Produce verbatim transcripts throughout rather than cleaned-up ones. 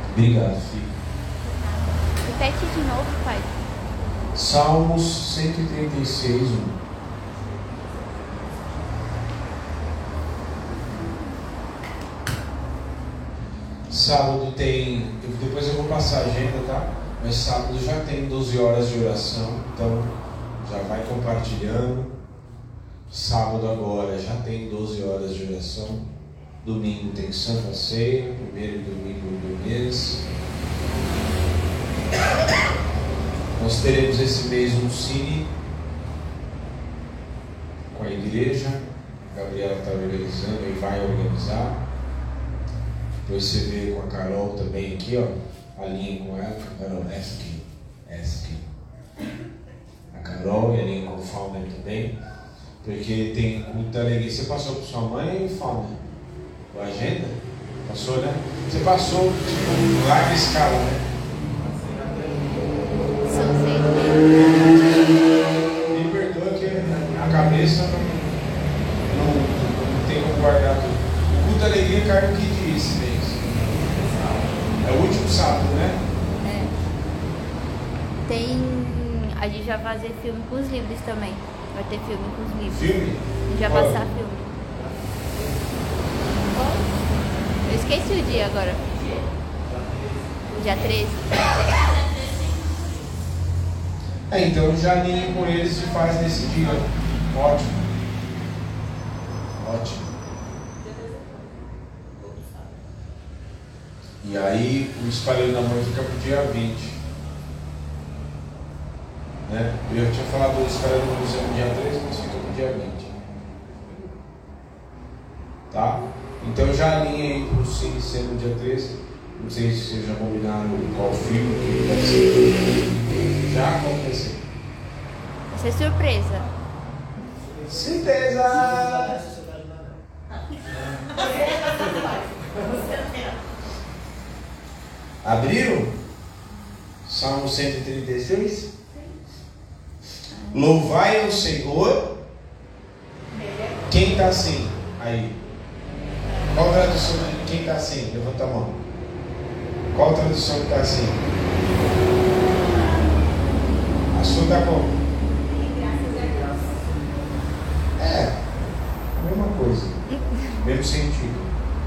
Obrigado, filho. Repete de novo, pai. Salmos cento e trinta e seis, um. Sábado tem, depois eu vou passar a agenda, tá? Mas sábado já tem doze horas de oração, então já vai compartilhando. Sábado agora já tem doze horas de oração. Domingo tem Santa Ceia, primeiro domingo do mês. Nós teremos esse mês um cine com a igreja. A Gabriela está organizando e vai organizar. Depois você vê com a Carol também aqui, ó. Alinha com ela. Carol, essa aqui. Essa aqui. A Carol e alinha com o Fauner também. Porque tem muita alegria. Você passou com sua mãe, Fauner? Com a agenda? Passou, né? Você passou, tipo, larga escala, né? Me perdoa que a cabeça não, não, não tem como guardar tudo. O culto da alegria cai no que dia esse mês? É o último sábado, né? É. Tem. A gente vai fazer filme com os livros também. Vai ter filme com os livros. Filme? A gente vai Qual? passar filme. Eu esqueci o dia agora. Dia treze. É, então já alinha com eles e faz nesse dia. Ótimo. Ótimo. E aí o Espalhando Amor fica pro dia vinte. Né? Eu tinha falado do Espalhando Amor no dia treze, mas fica pro dia vinte. Tá? Então já alinha aí pro Cine ser no dia treze. Não sei se vocês já combinaram qual filme que vai ser. Já aconteceu. Vai ser surpresa. Certeza! Abriram? Salmo cento e trinta e seis. Louvai ao Senhor. Quem está assim? Aí. Qual tradução de quem está assim? Levanta a mão. Qual tradução que está assim? A sua está como? É, a mesma coisa. Mesmo sentido.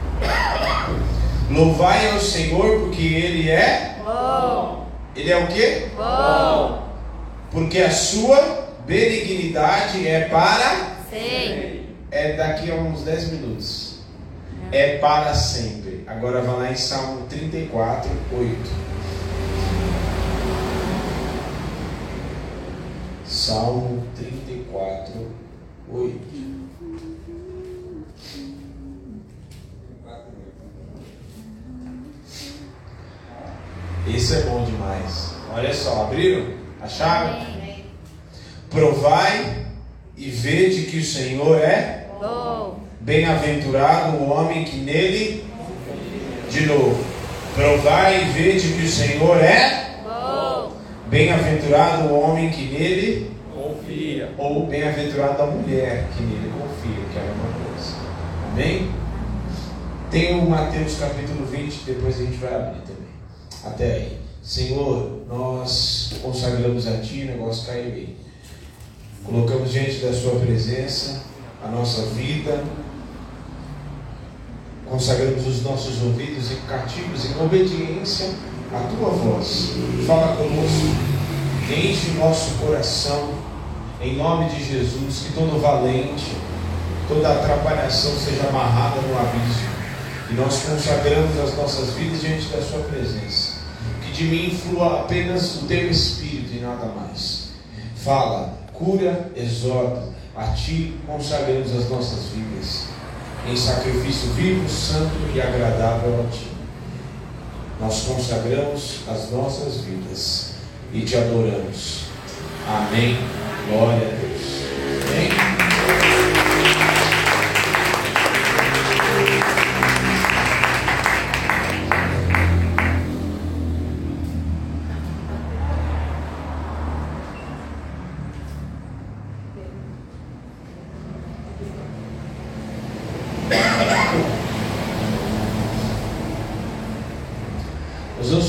Louvai ao Senhor porque Ele é Bom. Ele é o quê? Bom. Porque a sua benignidade é para Sei. É daqui a uns dez minutos. É para sempre. Agora vai lá em Salmo trinta e quatro, oito. Salmo trinta e quatro, oito. Esse é bom demais. Olha só, abriram? Acharam? Amém. Provai e vede que o Senhor é Bom. bem-aventurado o homem que nele, de novo, provai e vede que o Senhor é Bom. bem-aventurado o homem que nele Confia. ou bem-aventurado a mulher que nele confia, que é a mesma coisa. Amém? Tem o Mateus capítulo vinte, depois a gente vai abrir também. Até aí. Senhor, nós consagramos a Ti, o negócio caiu aí. Colocamos diante da Sua presença a nossa vida, consagramos os nossos ouvidos e cativos em obediência à Tua voz. Fala conosco, enche o nosso coração, em nome de Jesus, que todo valente, toda atrapalhação seja amarrada no abismo, e nós consagramos as nossas vidas diante da Sua presença. Que de mim flua apenas o Teu Espírito e nada mais. Fala, cura, exorta. A Ti consagramos as nossas vidas em sacrifício vivo, santo e agradável a Ti. Nós consagramos as nossas vidas e Te adoramos. Amém. Glória a Deus. Amém.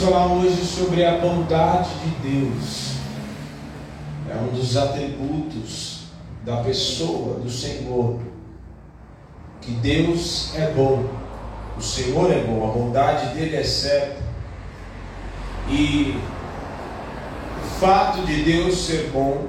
falar hoje sobre a bondade de Deus. É um dos atributos da pessoa do Senhor. Que Deus é bom. O Senhor é bom. A bondade dele é certa. E o fato de Deus ser bom,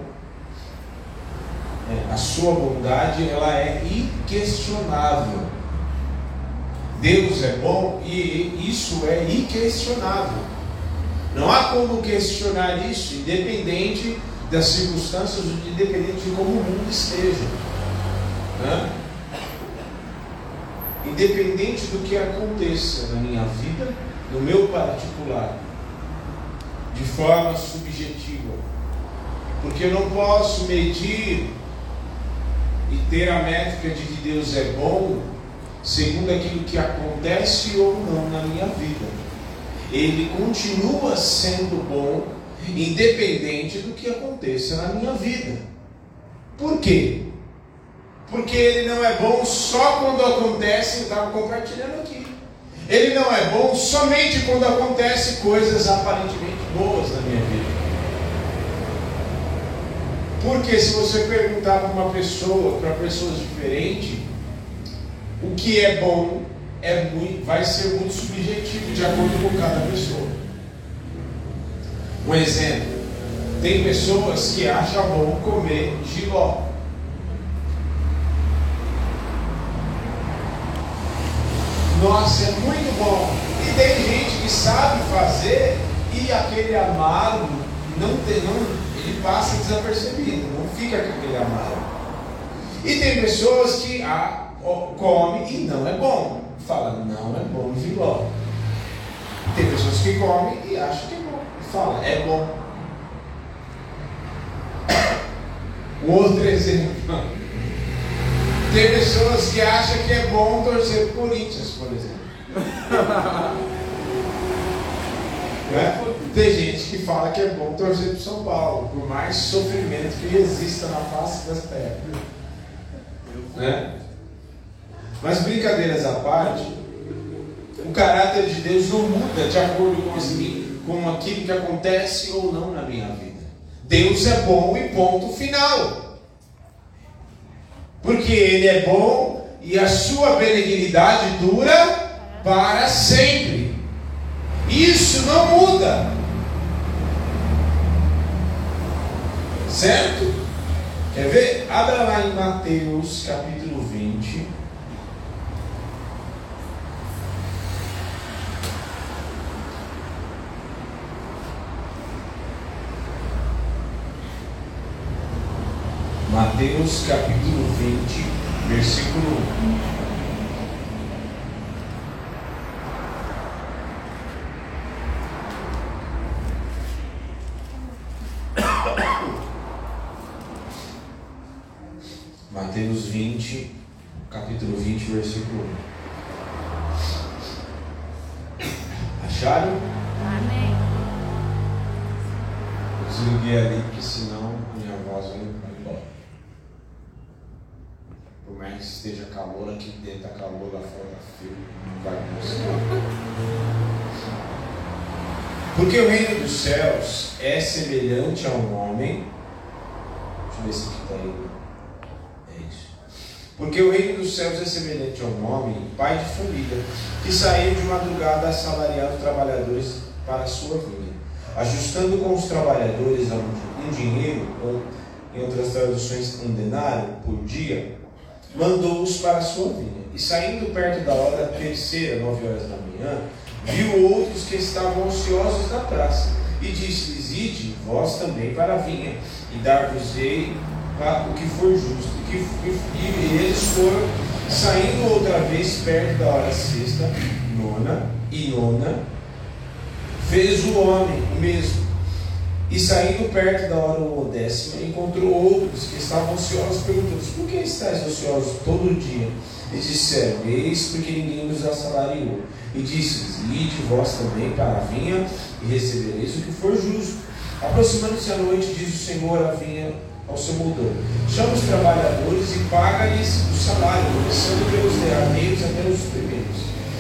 a sua bondade, ela é inquestionável. Deus é bom e isso é inquestionável. Não há como questionar isso, independente das circunstâncias, independente de como o mundo esteja, né? Independente do que aconteça na minha vida, no meu particular, de forma subjetiva, porque eu não posso medir e ter a métrica de que Deus é bom segundo aquilo que acontece ou não na minha vida. Ele continua sendo bom independente do que aconteça na minha vida. Por quê? Porque Ele não é bom só quando acontece, eu estava compartilhando aqui. Ele não é bom somente quando acontecem coisas aparentemente boas na minha vida. Porque se você perguntar para uma pessoa, para pessoas diferentes, o que é bom é muito, vai ser muito subjetivo de acordo com cada pessoa. Um exemplo, tem pessoas que acham bom comer jiló. Nossa, é muito bom. E tem gente que sabe fazer e aquele amargo não tem, não, ele passa desapercebido, não fica com aquele amargo. E tem pessoas que ah, comem e não é bom. Fala, não é bom o jiló. Tem pessoas que comem e acham que é bom. E fala, é bom. Um outro exemplo. Tem pessoas que acham que é bom torcer pro Corinthians, por exemplo. Né? Tem gente que fala que é bom torcer pro São Paulo, por mais sofrimento que exista na face das terras. Né? Mas brincadeiras à parte, o caráter de Deus não muda de acordo com, as, com aquilo que acontece ou não na minha vida. Deus é bom e ponto final. Porque Ele é bom e a sua benignidade dura para sempre. Isso não muda. Certo? Quer ver? Abra lá em Mateus capítulo vinte. Mateus capítulo vinte, versículo um. Mateus vinte, capítulo vinte, versículo um. Acharam? Amém. Eu desliguei ali, porque senão minha voz vai embora. Por mais que esteja calor, aqui dentro está calor, lá fora está frio, não vai conseguir. Porque o reino dos céus é semelhante a um homem. Deixa eu ver se aqui está aí. É isso. Porque o reino dos céus é semelhante a um homem, pai de família, que saiu de madrugada a assalariar os trabalhadores para a sua vinha, ajustando com os trabalhadores um dinheiro, ou em outras traduções, um denário por dia, mandou-os para a sua vinha. E saindo perto da hora terceira, nove horas da manhã, viu outros que estavam ociosos na praça, e disse-lhes: ide vós também para a vinha, e dar-vos-ei o que for justo. E, que, e eles foram, saindo outra vez perto da hora sexta, nona e nona, fez o homem o mesmo. E saindo perto da hora décima, encontrou outros que estavam ociosos, perguntando: por que estáis ociosos todo dia? E disseram: eis porque ninguém nos assalariou. E disse-lhes: ide vós também para a vinha, e recebereis o que for justo. Aproximando-se a noite, diz o Senhor à vinha ao seu moldor: chama os trabalhadores e paga-lhes o salário, começando pelos derradeiros até os primeiros.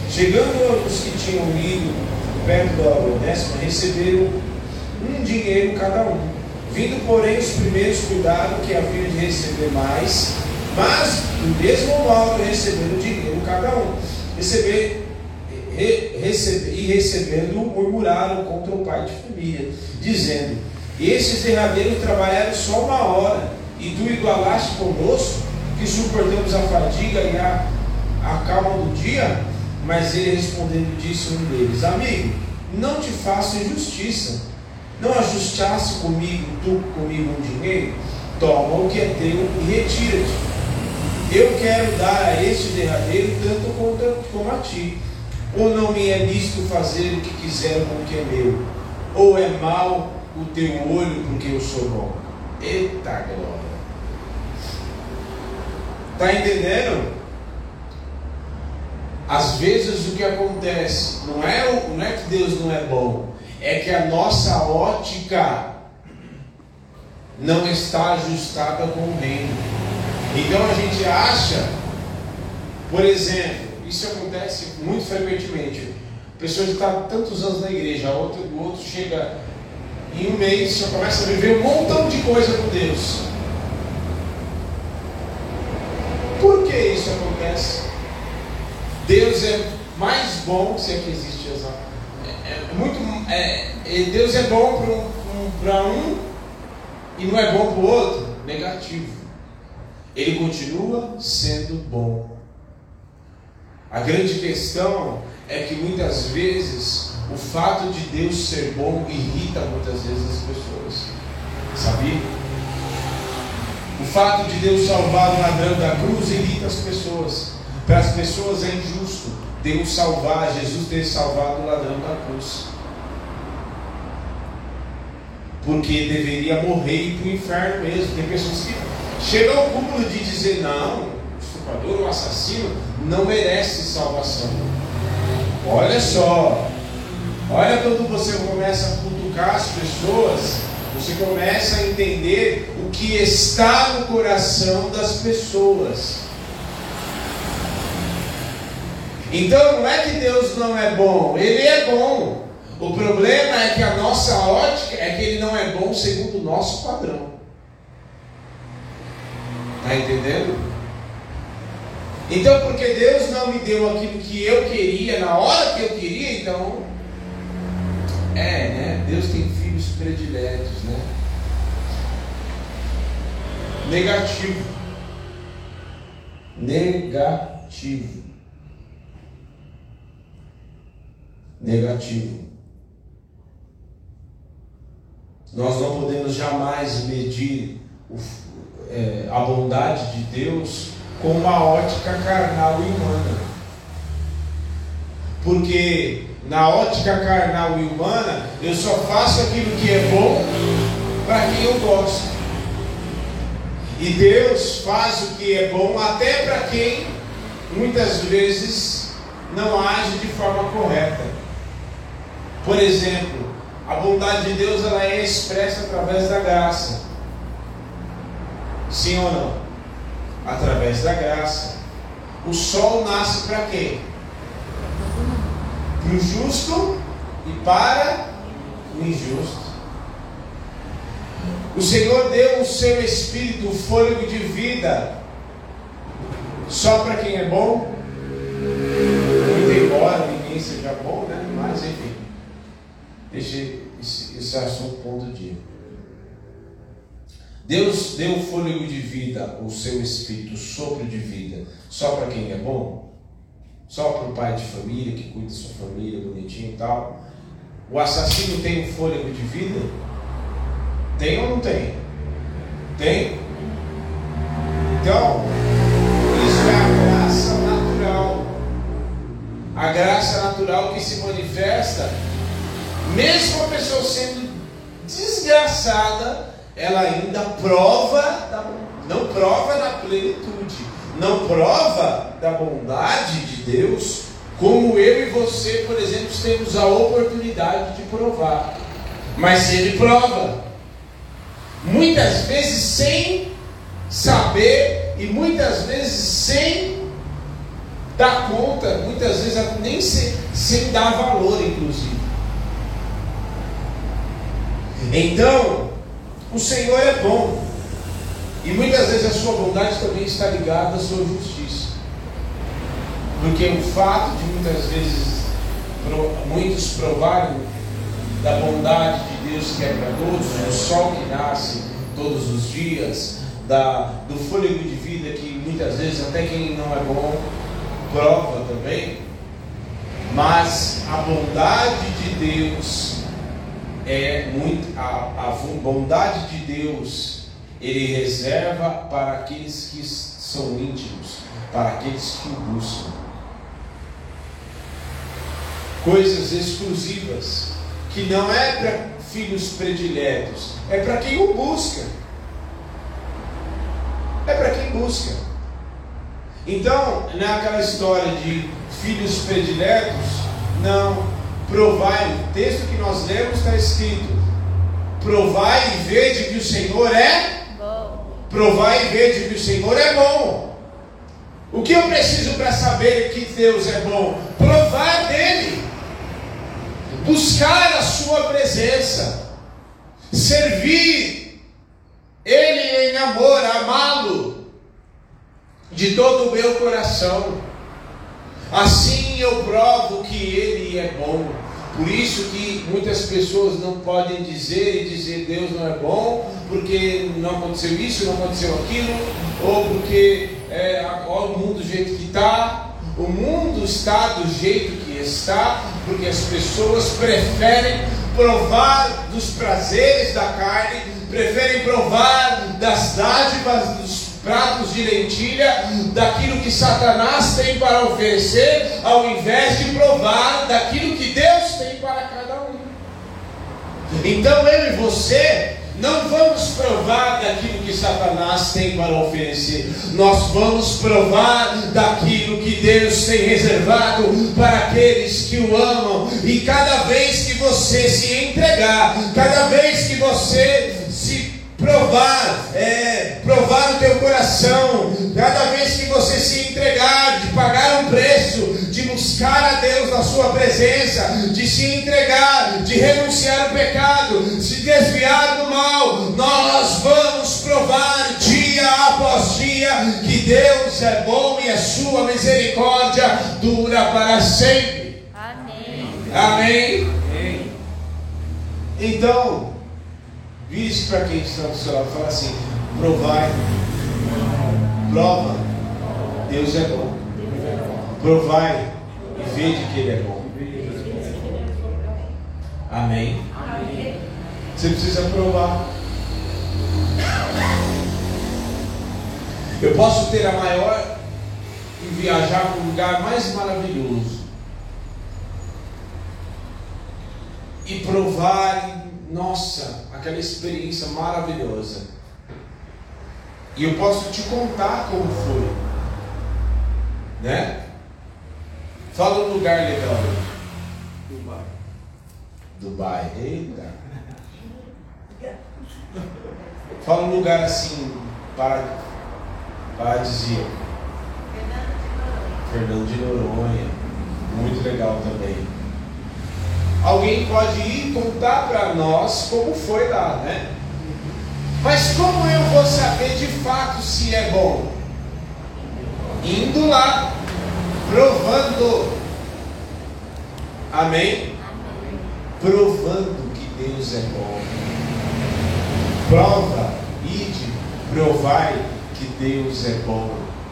Chegando os que tinham ido perto da hora décima, receberam um dinheiro cada um. Vindo, porém, os primeiros cuidaram que haviam de receber mais, mas do mesmo modo receberam dinheiro cada um. Receber, re, receber, e recebendo, murmuraram contra o pai de família, dizendo: esses derradeiros trabalharam só uma hora, e tu igualaste conosco, que suportamos a fadiga e a, a calma do dia? Mas ele respondendo disse um deles: amigo, não te faço injustiça. Não ajustaste comigo, tu comigo um dinheiro? Toma o que é teu e retira-te. Eu quero dar a este derradeiro tanto quanto como a ti. Ou não me é lícito fazer o que quiser com o que é meu? Ou é mau o teu olho porque eu sou bom? Eita glória! Está entendendo? Às vezes o que acontece não é, não é que Deus não é bom, é que a nossa ótica não está ajustada com o reino. Então a gente acha, por exemplo, isso acontece muito frequentemente. Pessoas que estão tantos anos na igreja, outro, o outro chega em um mês, só começa a viver um montão de coisa com Deus. Por que isso acontece? Deus é mais bom, se é que existe essa. É, é muito, é, Deus é bom para um, um, um e não é bom para o outro. Negativo. Ele continua sendo bom. A grande questão é que muitas vezes o fato de Deus ser bom irrita muitas vezes as pessoas. Sabia? O fato de Deus salvar o ladrão da cruz irrita as pessoas. Para as pessoas é injusto Deus salvar, Jesus ter salvado o ladrão da cruz, porque deveria morrer e ir para o inferno mesmo. Tem pessoas que chegam ao cúmulo de dizer: não, o estuprador, o assassino não merece salvação. Olha só, olha quando você começa a cutucar as pessoas, você começa a entender o que está no coração das pessoas. Então não é que Deus não é bom, Ele é bom. O problema é que a nossa ótica é que Ele não é bom segundo o nosso padrão. Está entendendo? Então, porque Deus não me deu aquilo que eu queria na hora que eu queria, então é, né? Deus tem filhos prediletos, né? Negativo. Negativo. Negativo. Nós não podemos jamais medir o, é, a bondade de Deus com uma ótica carnal e humana, porque na ótica carnal e humana eu só faço aquilo que é bom para quem eu gosto, e Deus faz o que é bom até para quem muitas vezes não age de forma correta. Por exemplo, a bondade de Deus ela é expressa através da graça. Sim ou não? Através da graça. O sol nasce para quem? Para o justo e para o injusto. O Senhor deu o seu Espírito, o fôlego de vida, só para quem é bom. Muito embora ninguém seja bom, né? Mas enfim, deixa esse, esse assunto para outro dia. Deus deu o fôlego de vida, o seu Espírito, o sopro de vida, só para quem é bom? Só para o pai de família, que cuida da sua família, bonitinho e tal? O assassino tem um fôlego de vida? Tem ou não tem? Tem? Então, isso é a graça natural. A graça natural que se manifesta, mesmo a pessoa sendo desgraçada, ela ainda prova, não prova da plenitude, não prova da bondade de Deus, como eu e você, por exemplo, temos a oportunidade de provar. Mas Ele prova, muitas vezes sem saber e muitas vezes sem dá conta, muitas vezes nem sem, sem dar valor, inclusive. Então, o Senhor é bom, e muitas vezes a sua bondade também está ligada à sua justiça, porque o fato de muitas vezes muitos provarem da bondade de Deus que é para todos, do sol que nasce todos os dias, da, do fôlego de vida que muitas vezes até quem não é bom prova também, mas a bondade de Deus é muito, a, a bondade de Deus Ele reserva para aqueles que são íntimos, para aqueles que o buscam, coisas exclusivas, que não é para filhos prediletos, é para quem o busca, é para quem busca. Então, não é aquela história de filhos prediletos, não. Provai, o texto que nós lemos está escrito: provai e vede que o Senhor é bom. Provai e vede que o Senhor é bom. O que eu preciso para saber que Deus é bom? Provar dele, buscar a sua presença, servir Ele em amor, amá-lo de todo o meu coração. Assim eu provo que Ele é bom. Por isso que muitas pessoas não podem dizer e dizer Deus não é bom, porque não aconteceu isso, não aconteceu aquilo, ou porque é, olha o mundo do jeito que está. O mundo está do jeito que está, porque as pessoas preferem provar dos prazeres da carne, preferem provar das dádivas, dos pratos de lentilha, daquilo que Satanás tem para oferecer, ao invés de provar daquilo que Deus tem para cada um. Então eu e você não vamos provar daquilo que Satanás tem para oferecer, nós vamos provar daquilo que Deus tem reservado para aqueles que o amam. E cada vez que você se entregar, cada vez que você se provar, é, provar o teu coração, cada vez que você se entregar, de pagar um preço, de buscar a Deus na sua presença, de se entregar, de renunciar ao pecado, se desviar do mal, nós vamos provar dia após dia que Deus é bom e a sua misericórdia dura para sempre. Amém. Amém. Amém. Então, vire para quem está do seu lado e fala assim: provai, prova, Deus é bom. Provai e vede que Ele é bom. Amém. Amém. Você precisa provar. Eu posso ter a maior e viajar para o lugar mais maravilhoso e provar, nossa, aquela experiência maravilhosa. E eu posso te contar como foi, né? Fala um lugar legal. Dubai. Dubai, eita. Fala um lugar assim, para, paradisíaco. Fernando de Noronha. Muito legal também. Alguém pode ir contar para nós como foi lá, né? Mas como eu vou saber de fato se é bom? Indo lá, provando. Amém? Provando que Deus é bom. Prova, ide, provai que Deus é bom.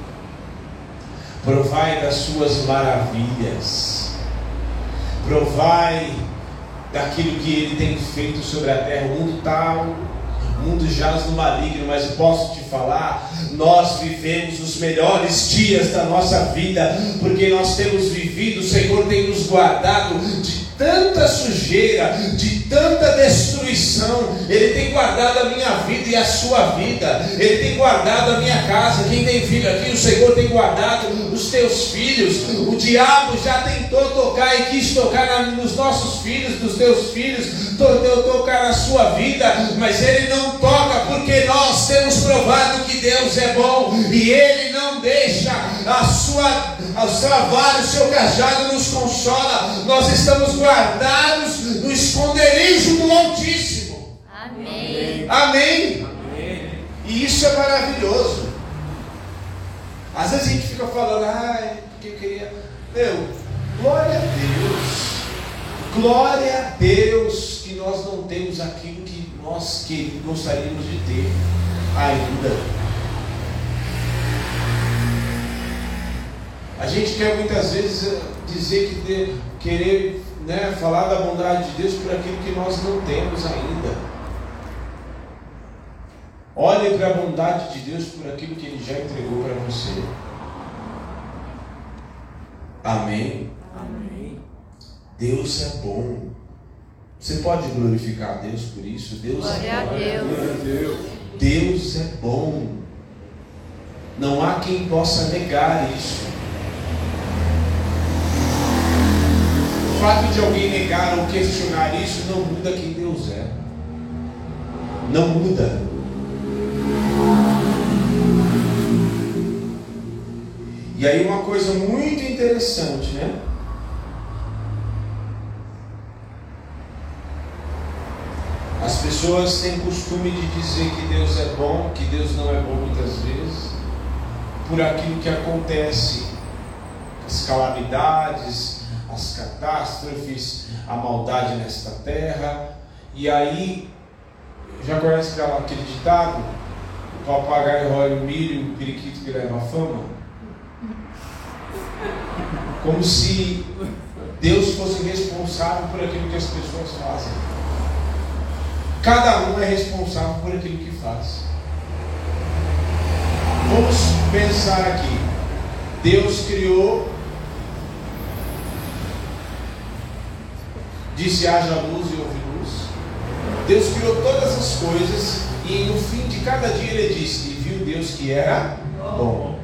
Provai das suas maravilhas. Provai daquilo que Ele tem feito sobre a terra. O mundo está, o mundo jaz no maligno, mas posso te falar, nós vivemos os melhores dias da nossa vida, porque nós temos vivido, o Senhor tem nos guardado de tanta sujeira, de tanta destruição. Ele tem guardado a minha vida e a sua vida. Ele tem guardado a minha casa. Quem tem filho aqui, o Senhor tem guardado os teus filhos. O diabo já tentou tocar e quis tocar na, nos nossos filhos, dos teus filhos, tentou tocar na sua vida, mas ele não toca, porque nós temos provado que Deus é bom, e Ele não deixa a sua Ao sua vara, o seu cajado nos consola. Nós estamos guardados no esconderijo do Altíssimo. Amém. Amém. Amém. E isso é maravilhoso. Às vezes a gente fica falando, ai, porque eu queria. Meu, glória a Deus. Glória a Deus que nós não temos aquilo que nós que gostaríamos de ter ainda. A gente quer muitas vezes dizer que de, querer, né, falar da bondade de Deus por aquilo que nós não temos ainda. Olhe para a bondade de Deus por aquilo que Ele já entregou para você. Amém? Amém. Deus é bom. Você pode glorificar a Deus por isso? Deus Glória é bom. a Deus. Deus é bom. Não há quem possa negar isso. O fato de alguém negar ou questionar isso não muda quem Deus é. Não muda. E aí uma coisa muito interessante, né? As pessoas têm costume de dizer que Deus é bom, que Deus não é bom muitas vezes, por aquilo que acontece, as calamidades, as catástrofes, a maldade nesta terra. E aí, já conhece aquele ditado? O papagaio rói o milho e o periquito que leva a fama? Como se Deus fosse responsável por aquilo que as pessoas fazem. Cada um é responsável por aquilo que faz. Vamos pensar aqui. Deus criou, disse haja luz e houve luz. Deus criou todas as coisas e no fim de cada dia Ele disse, e viu Deus que era bom.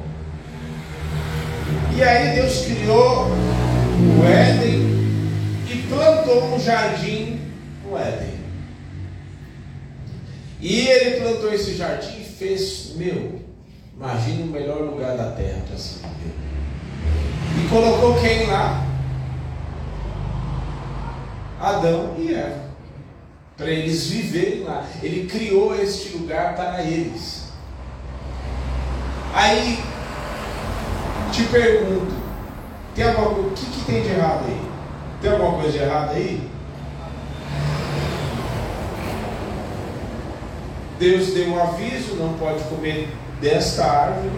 E aí Deus criou o Éden e plantou um jardim no Éden. E Ele plantou esse jardim e fez, meu, imagina o melhor lugar da terra para se viver. E colocou quem lá? Adão e Eva, para eles viverem lá. Ele criou este lugar para eles. Aí te pergunto, tem alguma coisa, o que, que tem de errado aí? Tem alguma coisa de errado aí? Deus deu um aviso, não pode comer desta árvore.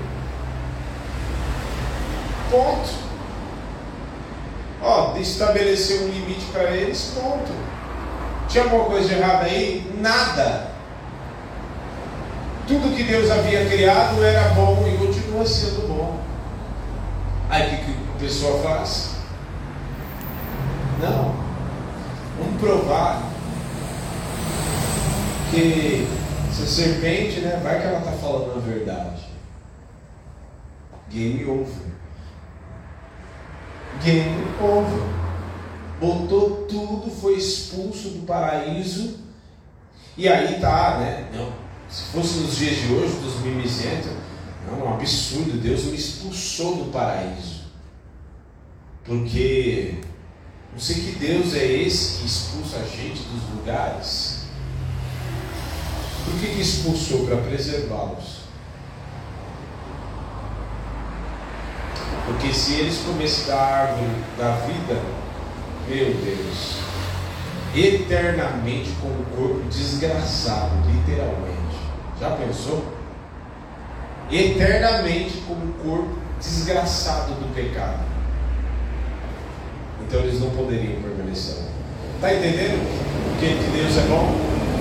Ponto. Ó, estabeleceu um limite para eles, ponto. Tinha alguma coisa de errado aí? Nada. Tudo que Deus havia criado era bom e continua sendo bom. Aí o que, que a pessoa faz? Não. Vamos provar que essa serpente, né, vai que ela está falando a verdade. Game over. Game over. Botou tudo, foi expulso do paraíso. E aí tá, né? Não, se fosse nos dias de hoje, dos mimizentos, não, é um absurdo. Deus me expulsou do paraíso. Porque não sei que Deus é esse que expulsa a gente dos lugares. Por que que expulsou? Para preservá-los. Porque se eles comessem da árvore da vida, meu Deus, eternamente com o corpo desgraçado, literalmente. Já pensou? Eternamente com o corpo desgraçado do pecado. Então eles não poderiam permanecer lá. Está entendendo? Porque que Deus é bom?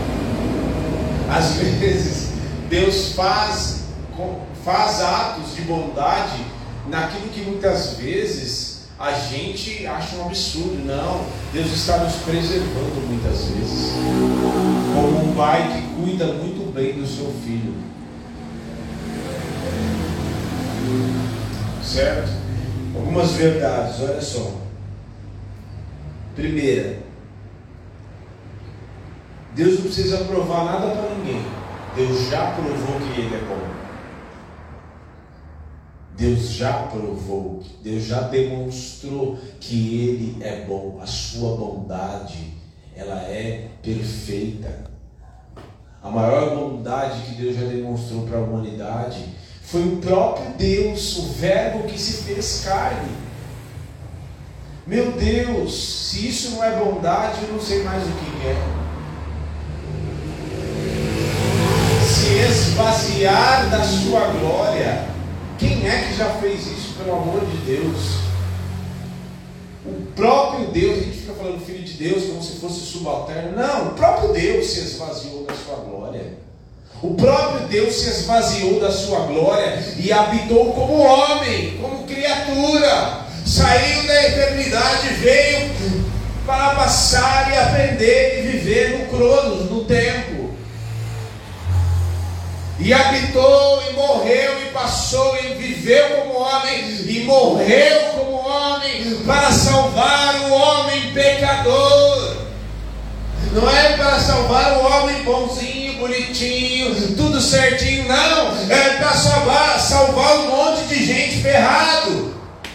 Às vezes Deus faz, faz atos de bondade naquilo que muitas vezes a gente acha um absurdo. Não, Deus está nos preservando muitas vezes, como um pai que cuida muito bem do seu filho. Certo? Algumas verdades, olha só. Primeira, Deus não precisa provar nada para ninguém. Deus já provou que Ele é bom. Deus já provou, Deus já demonstrou que Ele é bom. A sua bondade, ela é perfeita. A maior bondade que Deus já demonstrou para a humanidade foi o próprio Deus, o Verbo que se fez carne. Meu Deus, se isso não é bondade, eu não sei mais o que é. Se esvaziar da sua glória. Quem é que já fez isso, pelo amor de Deus? O próprio Deus, a gente fica falando Filho de Deus como se fosse subalterno. Não, o próprio Deus se esvaziou da sua glória. O próprio Deus se esvaziou da sua glória e habitou como homem, como criatura. Saiu da eternidade, veio para passar e aprender e viver no cronos, no tempo. E habitou e morreu e passou e viveu como homem e morreu como homem para salvar o homem pecador. Não é para salvar o homem bonzinho, bonitinho, tudo certinho, não. É para salvar, salvar um monte de gente ferrado.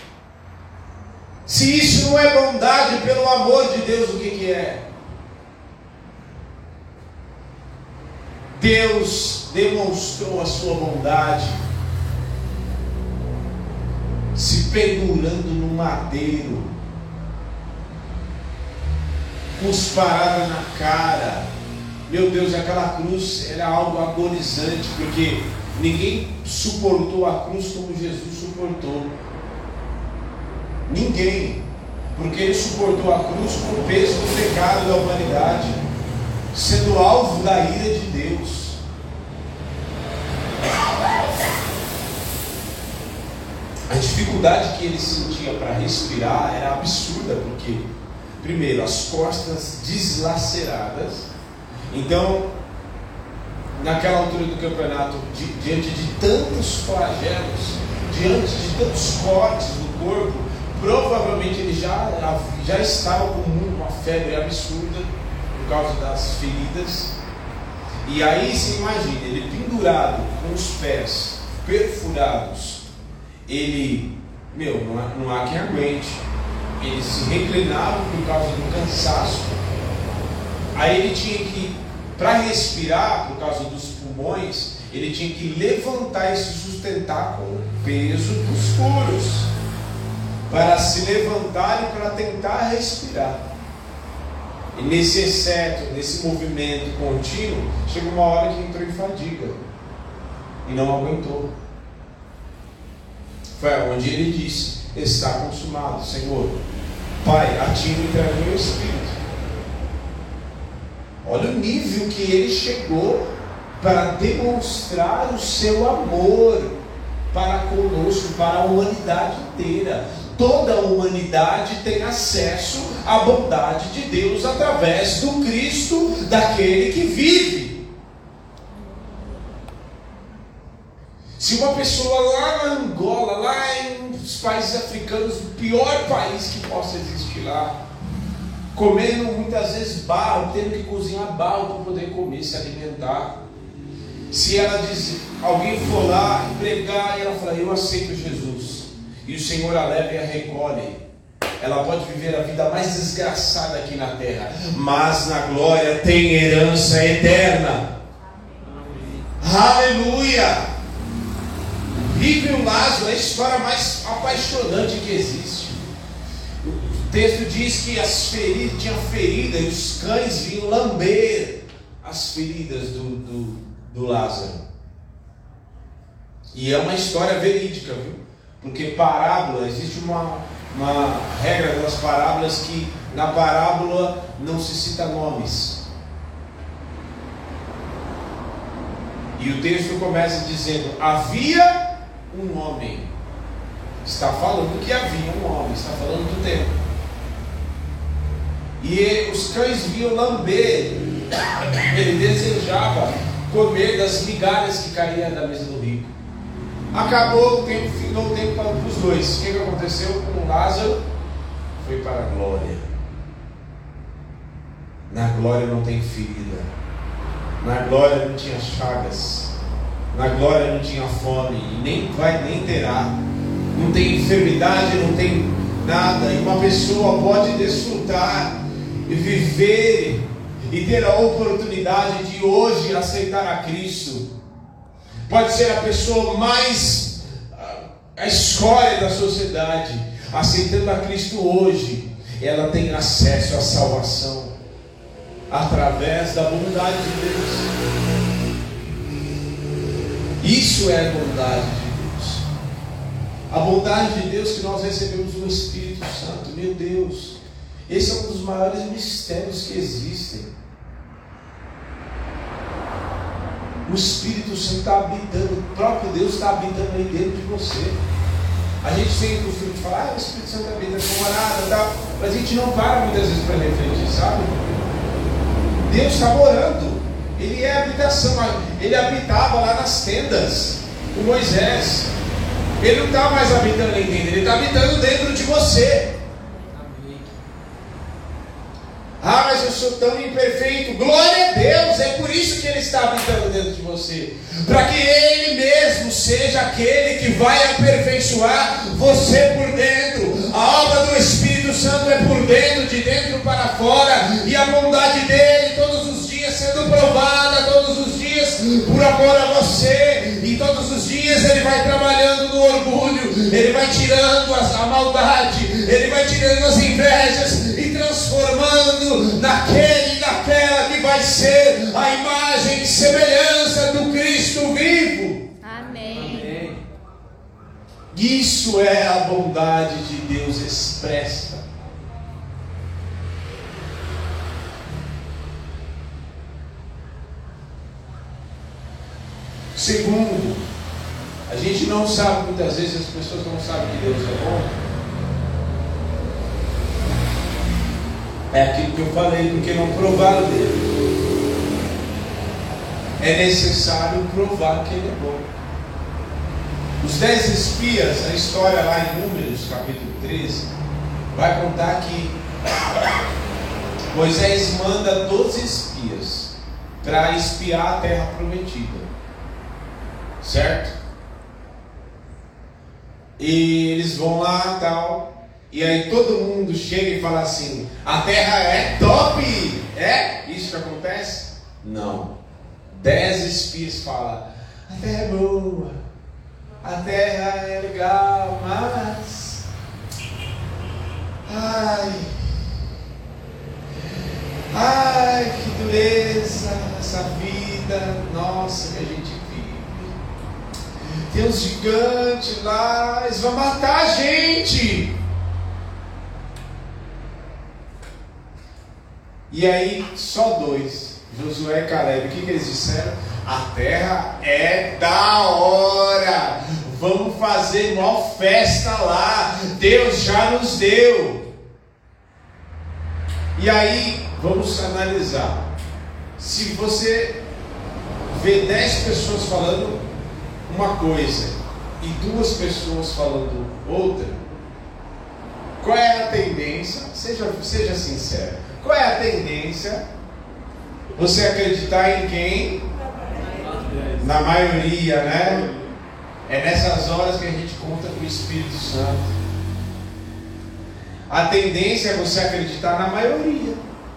Se isso não é bondade, pelo amor de Deus, o que, que é? Deus demonstrou a sua bondade se pendurando no madeiro, cusparada na cara. Meu Deus, aquela cruz era algo agonizante, porque ninguém suportou a cruz como Jesus suportou. Ninguém, porque ele suportou a cruz com o peso do pecado da humanidade, sendo alvo da ira de Deus. A dificuldade que ele sentia para respirar era absurda, porque, primeiro, as costas deslaceradas. Então, naquela altura do campeonato, di, diante de tantos flagelos, diante de tantos cortes no corpo, provavelmente ele já, já estava com uma febre absurda por causa das feridas. E aí se imagina, ele pendurado com os pés perfurados, ele, meu, não há, não há quem aguente. Ele se reclinava por causa do cansaço. Aí ele tinha que, para respirar por causa dos pulmões, ele tinha que levantar e se sustentar com o peso dos furos, para se levantar e para tentar respirar. E nesse excesso, nesse movimento contínuo, chegou uma hora que entrou em fadiga e não aguentou. Foi onde ele disse: está consumado, Senhor. Pai, a ti me entrega o meu espírito. Olha o nível que ele chegou para demonstrar o seu amor para conosco, para a humanidade inteira. Toda a humanidade tem acesso à bondade de Deus através do Cristo, daquele que vive. Se uma pessoa lá na Angola, lá nos países africanos, o pior país que possa existir lá, comendo muitas vezes barro, tendo que cozinhar barro para poder comer, se alimentar. Se ela diz, alguém for lá pregar e ela falar: eu aceito Jesus, e o Senhor a leva e a recolhe, ela pode viver a vida mais desgraçada aqui na terra, mas na glória tem herança eterna. Aleluia! Vive o Lázaro, é a história mais apaixonante que existe. O texto diz que as feridas, tinha ferida e os cães vinham lamber as feridas do, do, do Lázaro. E é uma história verídica, viu? Porque parábola, existe uma, uma regra das parábolas que na parábola não se cita nomes. E o texto começa dizendo: havia um homem. Está falando que havia um homem, está falando do tempo. E os cães vinham lamber. Ele desejava comer das migalhas que caíam da mesa do rico. Acabou o tempo, ficou o tempo para os dois. O que aconteceu com Lázaro? Foi para a glória. Na glória não tem ferida. Na glória não tinha chagas. Na glória não tinha fome. E nem vai, nem terá. não tem enfermidade, não tem nada, e uma pessoa pode desfrutar e viver e ter a oportunidade de hoje aceitar a Cristo. Pode ser a pessoa mais a escória da sociedade, aceitando a Cristo hoje, ela tem acesso à salvação através da bondade de Deus. Isso é a bondade de Deus. A bondade de Deus que nós recebemos no Espírito Santo. Meu Deus, esse é um dos maiores mistérios que existem. O Espírito Santo está habitando, o próprio Deus está habitando aí dentro de você. A gente tem o costume de falar, ah, o Espírito Santo habita com morada e tal, mas a gente não para muitas vezes para refletir, sabe? Deus está morando, Ele é habitação. Ele habitava lá nas tendas com Moisés. Ele não está mais habitando em tenda, Ele está habitando dentro de você. Ah, mas eu sou tão imperfeito. Glória a Deus, é por isso que Ele está habitando dentro de você, para que Ele mesmo seja aquele que vai aperfeiçoar você por dentro. A obra do Espírito Santo é por dentro, de dentro para fora, e a bondade dEle todos os dias sendo provada, todos os dias por amor a você, e todos os dias Ele vai trabalhando no orgulho, Ele vai tirando a maldade, Ele vai tirando as invejas e transformando naquele e naquela que vai ser a imagem e semelhança do Cristo vivo. Amém. Amém. Isso é a bondade de Deus expressa. Segundo, a gente não sabe, muitas vezes as pessoas não sabem que Deus é bom. É aquilo que eu falei, porque não provaram dele. É necessário provar que ele é bom. Os dez espias, a história lá em Números, capítulo treze, vai contar que Moisés manda doze espias para espiar a terra prometida. Certo? E eles vão lá e tal. E aí todo mundo chega e fala assim: a terra é top! É? Isso que acontece? Não. Dez espias falam: a terra é boa, a terra é legal, mas... Ai... Ai, que dureza essa vida nossa que a gente vive. Tem uns gigantes lá, eles vão matar a gente. E aí, só dois, Josué e Caleb, o que, que eles disseram? A terra é da hora, vamos fazer uma festa lá, Deus já nos deu. E aí, vamos analisar. Se você vê dez pessoas falando uma coisa e duas pessoas falando outra, qual é a tendência? Seja, seja sincero. Qual é a tendência? Você acreditar em quem? Na maioria, né? É nessas horas que a gente conta com o Espírito Santo. A tendência é você acreditar na maioria.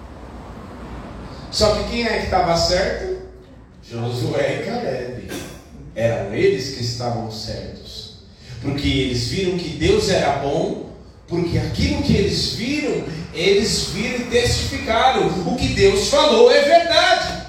Só que quem é que estava certo? Josué e Caleb. Eram eles que estavam certos, porque eles viram que Deus era bom. Porque aquilo que eles viram, eles viram e testificaram. O que Deus falou é verdade.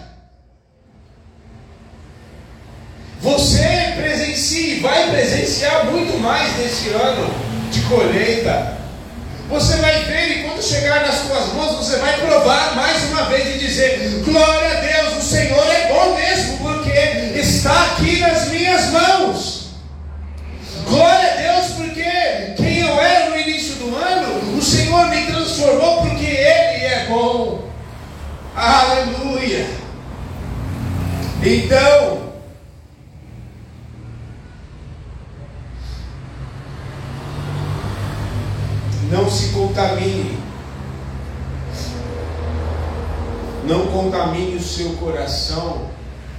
Você presencie, vai presenciar muito mais nesse ano de colheita. Você vai ver, e quando chegar nas suas mãos, você vai provar mais uma vez e dizer: glória a Deus, o Senhor é bom mesmo, porque está aqui nas minhas mãos. Glória a Deus, porque quem eu era no início do ano, o Senhor me transformou, porque Ele é bom. Aleluia. Então, não se contamine. Não contamine o seu coração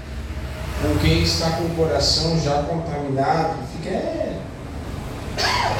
com quem está com o coração já contaminado. Fica é.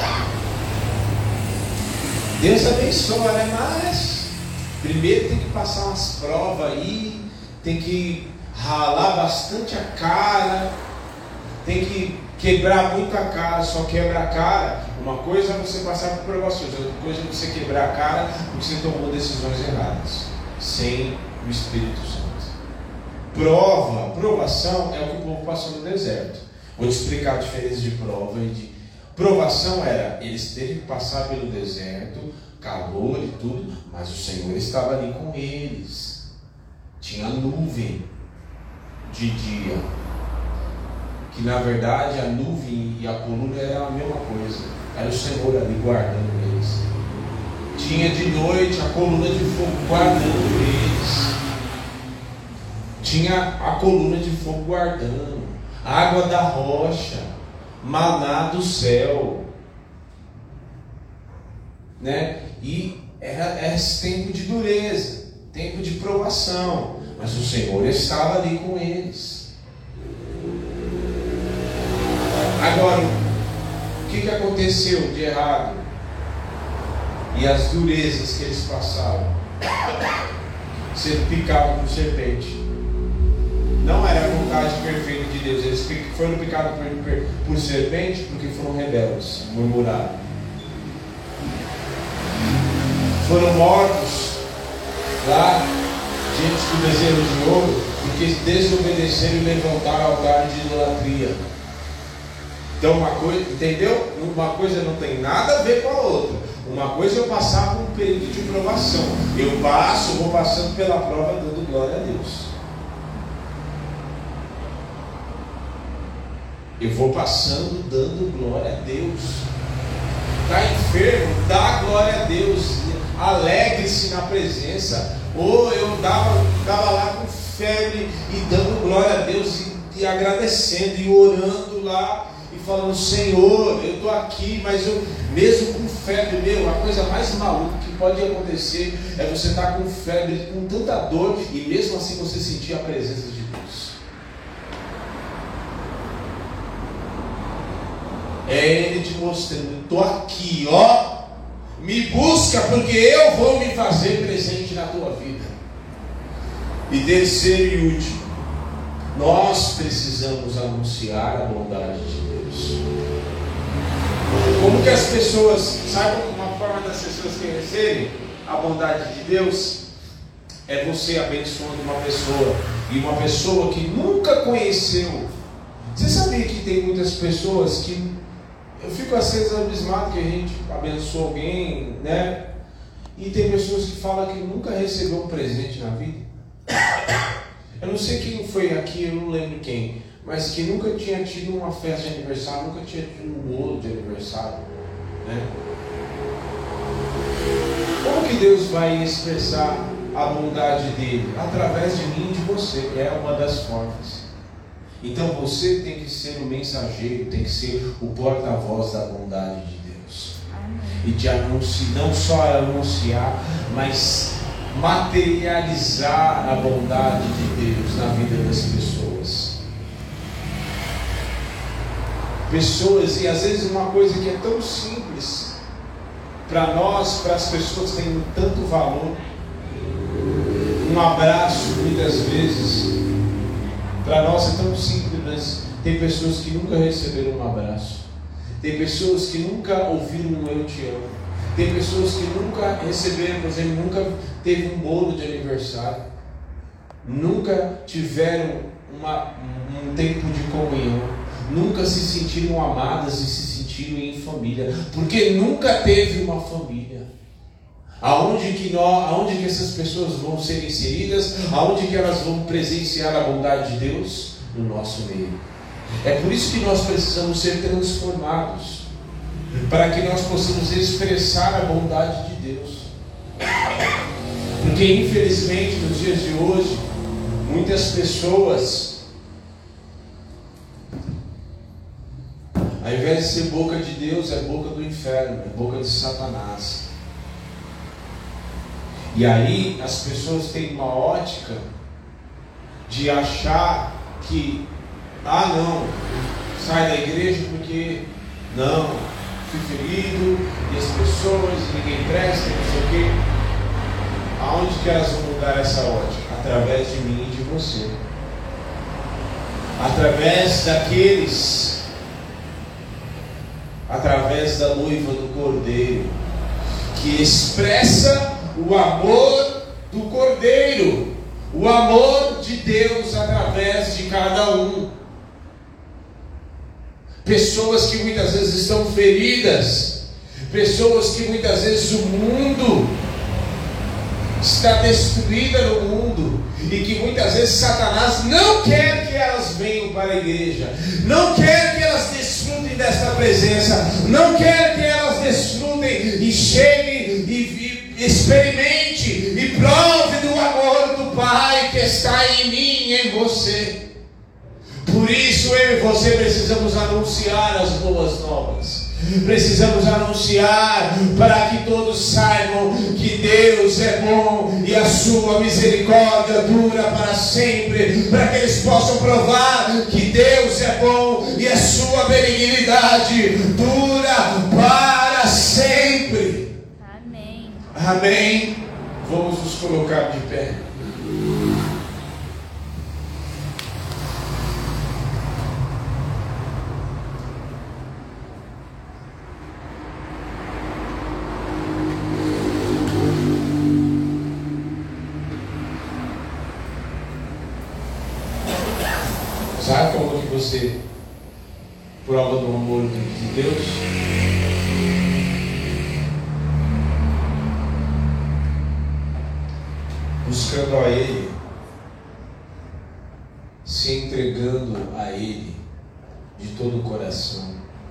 Deus abençoa, né? Mas primeiro tem que passar umas provas aí, tem que ralar bastante a cara, tem que quebrar muito a cara. Só quebra a cara. Uma coisa é você passar por provações, outra coisa é você quebrar a cara porque você tomou decisões erradas, sem o Espírito Santo. Prova, provação é o que o povo passou no deserto. Vou te explicar a diferença de prova e de... Provação era, eles teve que passar pelo deserto, calor e tudo, mas o Senhor estava ali com eles. Tinha nuvem de dia, que na verdade a nuvem e a coluna era a mesma coisa. Era o Senhor ali guardando eles. Tinha de noite a coluna de fogo guardando eles. Tinha a coluna de fogo guardando, água da rocha, maná do céu, né? E era esse tempo de dureza, tempo de provação, mas o Senhor estava ali com eles. Agora, o que, que aconteceu de errado? E as durezas que eles passaram, sendo picados por serpente. Não era a vontade perfeita de Deus. Eles foram picados por, por, por serpente porque foram rebeldes, murmuraram. Foram mortos lá diante do bezerro de ouro porque desobedeceram e levantaram altar de idolatria. Então uma coisa, entendeu? Uma coisa não tem nada a ver com a outra. Uma coisa é eu passar por um período de provação. Eu passo, vou passando pela prova dando glória a Deus. Eu vou passando dando glória a Deus. Está enfermo, dá glória a Deus. Alegre-se na presença. Ou eu dava, dava lá com febre e dando glória a Deus e, e agradecendo e orando lá e falando: Senhor, eu estou aqui, mas eu mesmo com febre, meu, a coisa mais maluca que pode acontecer é você estar com febre, com tanta dor e mesmo assim você sentir a presença de Deus. É Ele te mostrando: estou aqui, ó, me busca porque eu vou me fazer presente na tua vida. E terceiro e último, nós precisamos anunciar a bondade de Deus. Como que as pessoas, saibam uma forma das pessoas conhecerem a bondade de Deus? É você abençoando uma pessoa, e uma pessoa que nunca conheceu. Você sabia que tem muitas pessoas que, eu fico às vezes abismado que a gente abençoa alguém, né? E tem pessoas que falam que nunca recebeu um presente na vida. Eu não sei quem foi aqui, eu não lembro quem, mas que nunca tinha tido uma festa de aniversário, nunca tinha tido um bolo de aniversário, né? Como que Deus vai expressar a bondade dele? Através de mim e de você, é uma das formas. Então você tem que ser o mensageiro, tem que ser o porta-voz da bondade de Deus. Amém. E de anunciar, não só anunciar, mas materializar a bondade de Deus na vida das pessoas. Pessoas, e às vezes uma coisa que é tão simples, para nós, para as pessoas tem tanto valor. Um abraço, muitas vezes, para nós é tão simples, mas tem pessoas que nunca receberam um abraço. Tem pessoas que nunca ouviram um eu te amo. Tem pessoas que nunca receberam, por exemplo, nunca teve um bolo de aniversário. Nunca tiveram uma, um tempo de comunhão. Nunca se sentiram amadas e se sentiram em família. Porque nunca teve uma família. Aonde que, nós, aonde que essas pessoas vão ser inseridas? Aonde que elas vão presenciar a bondade de Deus? No nosso meio. É por isso que nós precisamos ser transformados, para que nós possamos expressar a bondade de Deus. Porque infelizmente nos dias de hoje, muitas pessoas, ao invés de ser boca de Deus, é boca do inferno, é boca de Satanás. E aí as pessoas têm uma ótica de achar que, ah não, sai da igreja porque não, fui ferido, e as pessoas, e ninguém presta, não sei o quê. Aonde que elas vão mudar essa ótica? Através de mim e de você. Através daqueles, através da noiva do Cordeiro, que expressa o amor do Cordeiro, o amor de Deus através de cada um. Pessoas que muitas vezes estão feridas, pessoas que muitas vezes o mundo está destruída no mundo, e que muitas vezes Satanás não quer que elas venham para a igreja, não quer que elas desfrutem desta presença, não quer que elas desfrutem e cheguem e, e experimente e prove do amor do Pai que está em mim e em você. Por isso eu e você precisamos anunciar as boas novas. Precisamos anunciar para que todos saibam que Deus é bom e a sua misericórdia dura para sempre, para que eles possam provar que Deus é bom e a sua benignidade dura para sempre. Amém. Amém. Vamos nos colocar de pé. Sabe como que você prova do amor de Deus? Buscando a Ele, se entregando a Ele de todo o coração,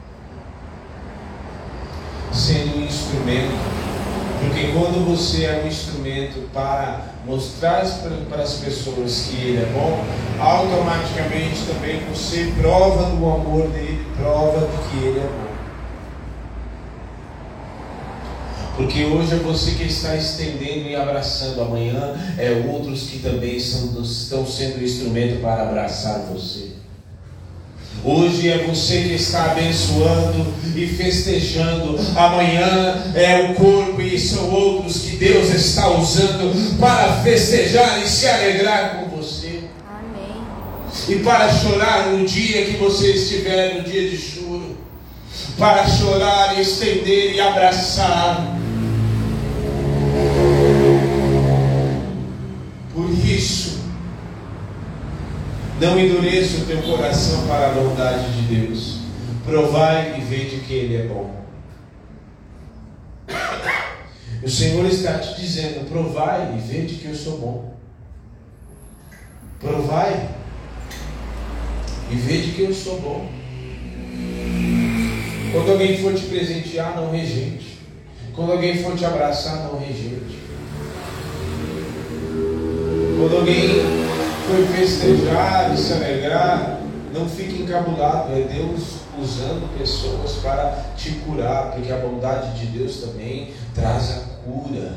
sendo um instrumento. Porque quando você é um instrumento para mostrar para as pessoas que Ele é bom, automaticamente também você prova do amor dEle, prova de que Ele é bom. Porque hoje é você que está estendendo e abraçando, amanhã é outros que também são, estão sendo instrumento para abraçar você. Hoje é você que está abençoando e festejando, amanhã é o corpo e são outros que Deus está usando para festejar e se alegrar com você. Amém. E para chorar no dia que você estiver no dia de choro, para chorar e estender e abraçar. Por isso, não endureça o teu coração para a bondade de Deus. Provai e vede que Ele é bom. O Senhor está te dizendo: provai e vede que eu sou bom. Provai e vede que eu sou bom. Quando alguém for te presentear, não rejeite. Quando alguém for te abraçar, não rejeite. Quando alguém for festejar e se alegrar, não fique encabulado. É Deus usando pessoas para te curar, porque a bondade de Deus também traz a cura.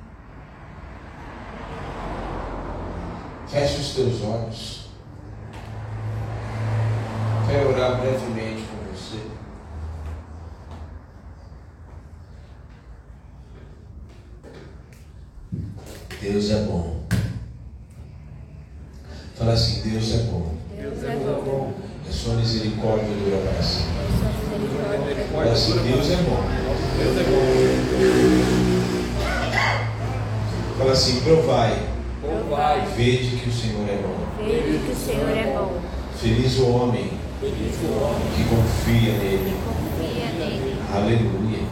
Feche os teus olhos. Quero orar brevemente com você. Deus é bom. Fala assim: Deus é bom. Deus é bom. A sua misericórdia dura para sempre. Fala assim: Deus é bom. Deus é bom. Fala assim: provai. Provai. Vede que o Senhor é bom. Vede que o Senhor é bom. Feliz o homem Feliz o homem que confia nele. Confia nele. Aleluia.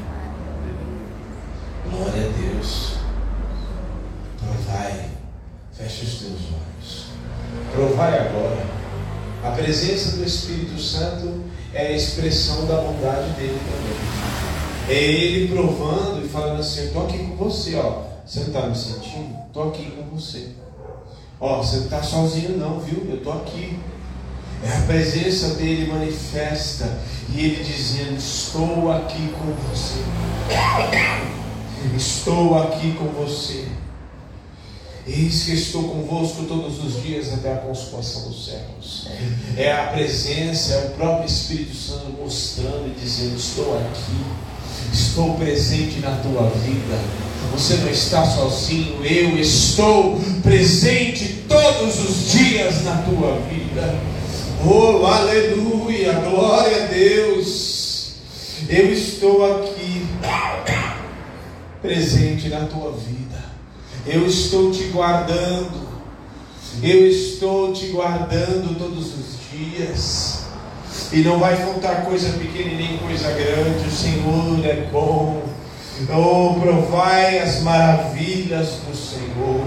Glória a Deus. Provai. Feche os teus olhos. Provai agora. A presença do Espírito Santo é a expressão da bondade dele também. É Ele provando e falando assim: eu estou aqui com você, ó. Você não está me sentindo? Estou aqui com você. Ó, você não está sozinho não, viu? Eu estou aqui. É a presença dele manifesta. E ele dizendo: estou aqui com você. Estou aqui com você. Eis que estou convosco todos os dias até a consumação dos séculos. É a presença, é o próprio Espírito Santo mostrando e dizendo: estou aqui, estou presente na tua vida. Você não está sozinho, eu estou presente todos os dias na tua vida. Oh, aleluia, glória a Deus. Eu estou aqui, presente na tua vida. Eu estou te guardando. Eu estou te guardando todos os dias. E não vai faltar coisa pequena e nem coisa grande. O Senhor é bom. Oh, provai as maravilhas do Senhor.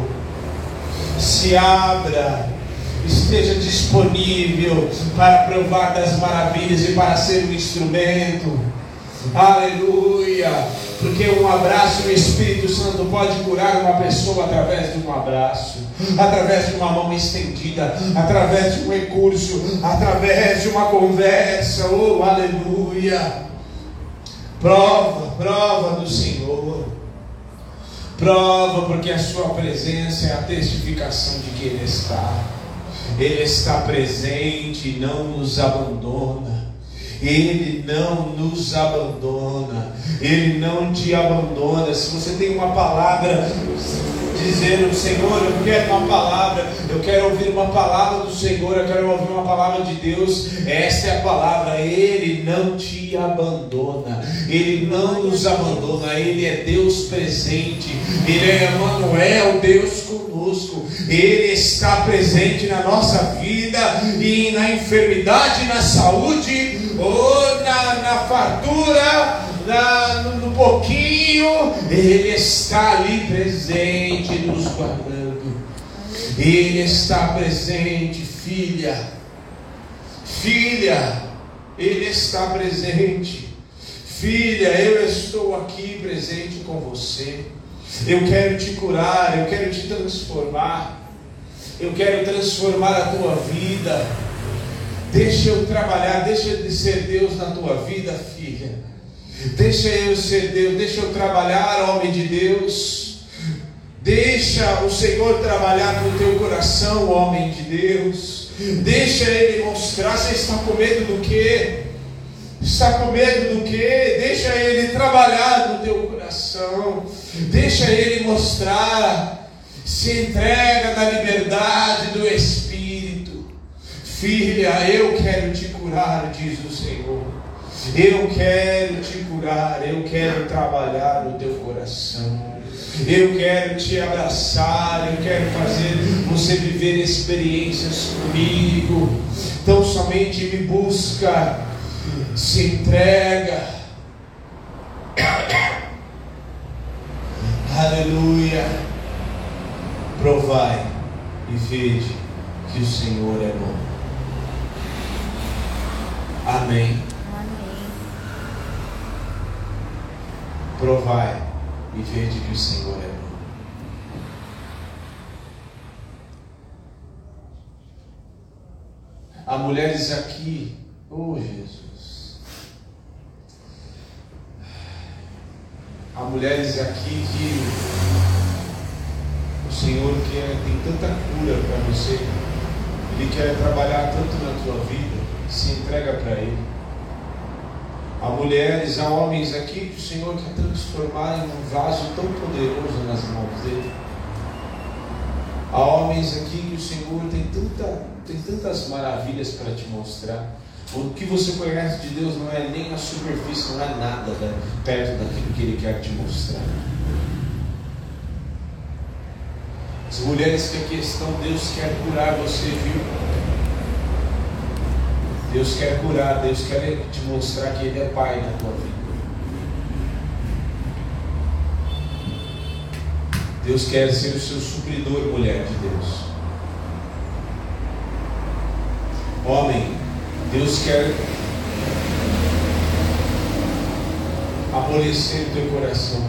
Se abra, esteja disponível para provar das maravilhas e para ser um instrumento. Aleluia. Porque um abraço do Espírito Santo pode curar uma pessoa através de um abraço, através de uma mão estendida, através de um recurso, através de uma conversa. Oh, aleluia. Prova, prova do Senhor. Prova, porque a sua presença é a testificação de que Ele está. Ele está presente e não nos abandona. Ele não nos abandona. Ele não te abandona. Se você tem uma palavra dizendo: Senhor, eu quero uma palavra, eu quero ouvir uma palavra do Senhor, eu quero ouvir uma palavra de Deus, esta é a palavra. Ele não te abandona. Ele não nos abandona. Ele é Deus presente. Ele é Emmanuel, Deus conosco. Ele está presente na nossa vida, e na enfermidade, na saúde, ou na, na fartura, na, no, no pouquinho. Ele está ali presente, nos guardando. Ele está presente, filha, filha, Ele está presente. Filha, eu estou aqui presente com você. Eu quero te curar, eu quero te transformar, eu quero transformar a tua vida. Deixa eu trabalhar, deixa de ser Deus na tua vida, filha. Deixa eu ser Deus, deixa eu trabalhar, homem de Deus. Deixa o Senhor trabalhar no teu coração, homem de Deus. Deixa Ele mostrar. Você está com medo do quê? Está com medo do quê? Deixa Ele trabalhar no teu coração. Deixa Ele mostrar. Se entrega na liberdade do Espírito. Filha, eu quero te curar, diz o Senhor. Eu quero te curar. Eu quero trabalhar no teu coração. Eu quero te abraçar. Eu quero fazer você viver experiências comigo. Então somente me busca. Se entrega. Aleluia. Provai e vede que o Senhor é bom. Amém. Amém. Provai e vede que o Senhor é bom. Há mulheres aqui, oh Jesus, há mulheres aqui que o Senhor quer, tem tanta cura para você, Ele quer trabalhar tanto na tua vida. Se entrega para Ele. Há mulheres, há homens aqui que o Senhor quer transformar em um vaso tão poderoso nas mãos dEle. Há homens aqui que o Senhor tem, tanta, tem tantas maravilhas para te mostrar. O que você conhece de Deus não é nem a superfície, não é nada da, perto daquilo que Ele quer te mostrar. As mulheres que aqui estão, Deus quer curar você, viu? Deus quer curar, Deus quer te mostrar que Ele é Pai na tua vida. Deus quer ser o seu supridor, mulher de Deus. Homem, Deus quer amolecer o teu coração.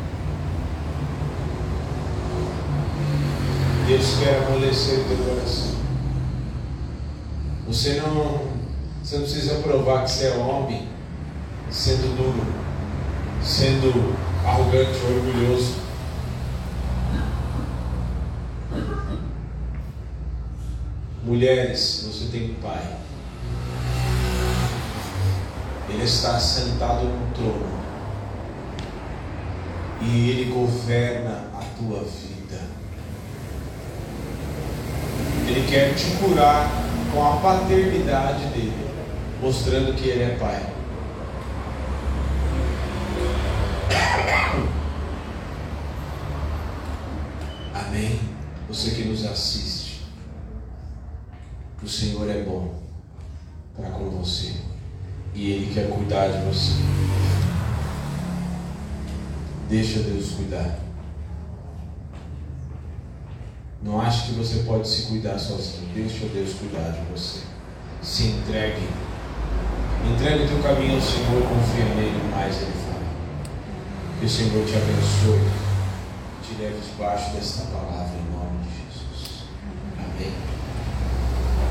Deus quer amolecer o teu coração. Você não, você não precisa provar que você é homem, sendo duro, sendo arrogante, orgulhoso. Mulheres, você tem um Pai. Ele está sentado no trono e Ele governa a tua vida. Ele quer te curar com a paternidade dele, mostrando que Ele é Pai. Amém? Você que nos assiste, o Senhor é bom para com você e Ele quer cuidar de você. Deixa Deus cuidar. Não ache que você pode se cuidar sozinho. Deixa Deus cuidar de você. Se entregue. Entregue o teu caminho ao Senhor, confia nele, mais Ele fala. Que o Senhor te abençoe, te leve debaixo desta palavra em nome de Jesus. Amém.